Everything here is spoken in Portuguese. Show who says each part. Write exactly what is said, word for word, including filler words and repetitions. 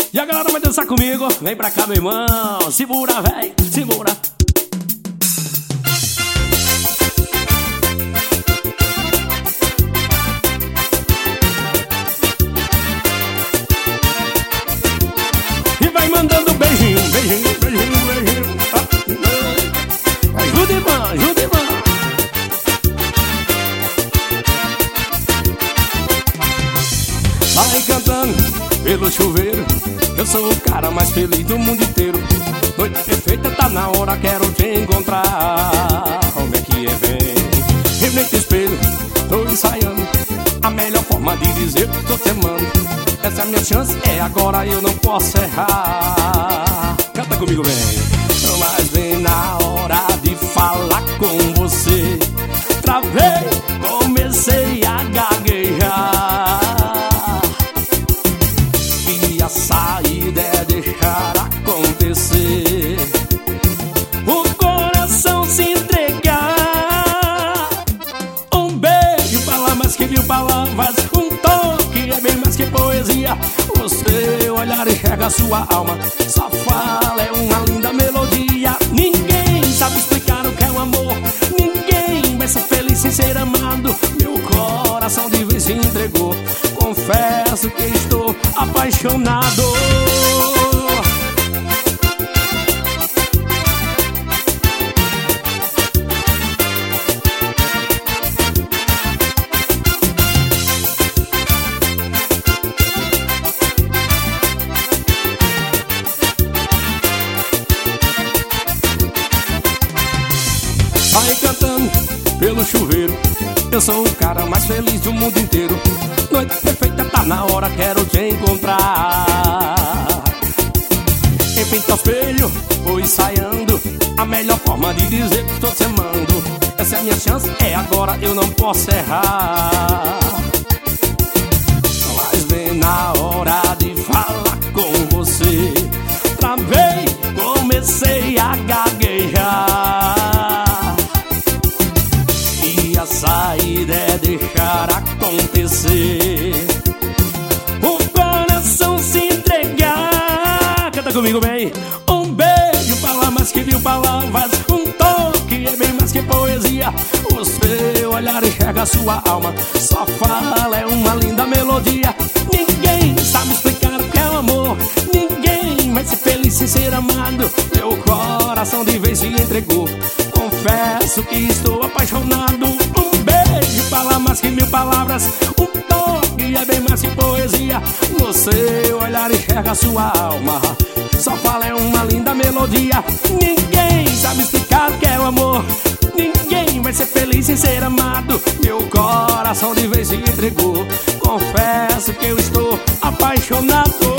Speaker 1: E a galera vai dançar comigo. Vem pra cá, meu irmão. Segura, véi, segura. E vai mandando beijinho, beijinho, beijinho, beijinho. Ajuda, irmão, ajuda, irmão. Vai cantando pelo chuveiro. Eu sou o cara mais feliz do mundo inteiro. Noite perfeita, tá na hora, quero te encontrar. Como é que é, vem? Eu nem te espelho, tô ensaiando a melhor forma de dizer que tô te amando. Essa é a minha chance, é agora, eu não posso errar. Canta comigo, vem. Mas vem na hora de falar com você. Travei, comecei a gaguejar. E a saída é deixar acontecer, o coração se entregar. Um beijo fala mais que mil palavras, um toque é bem mais que poesia. O seu olhar enxerga a sua alma, sua fala é uma linda melodia. Ninguém sabe explicar o que é o amor, ninguém vai ser feliz sem ser amado. Meu coração de vez se entregou, confesso que estou apaixonado. Vai cantando pelo chuveiro. Eu sou o cara mais feliz do mundo inteiro. Noite perfeita, tá na hora, quero te encontrar. Em frente ao espelho, vou ensaiando a melhor forma de dizer que estou te amando. Essa é a minha chance, é agora, eu não posso errar. Mas vem na hora de falar com você. Travei, comecei a gaguejar. E a saída é deixar acontecer, o coração se entregar. Canta comigo, bem. Um beijo fala mais que mil palavras, um toque é bem mais que poesia. O seu olhar enxerga a sua alma, sua fala é uma linda melodia. Ninguém sabe explicar o que é o amor, ninguém vai ser feliz sem ser amado. Meu coração de vez se entregou, confesso que estou apaixonado. Um beijo fala mais que mil palavras, um toque é bem mais que poesia. No seu olhar enxerga a sua alma, sua fala é uma linda melodia. Ninguém sabe explicar o que é o amor, ninguém vai ser feliz sem ser amado. Meu coração de vez se entregou, confesso que eu estou apaixonado.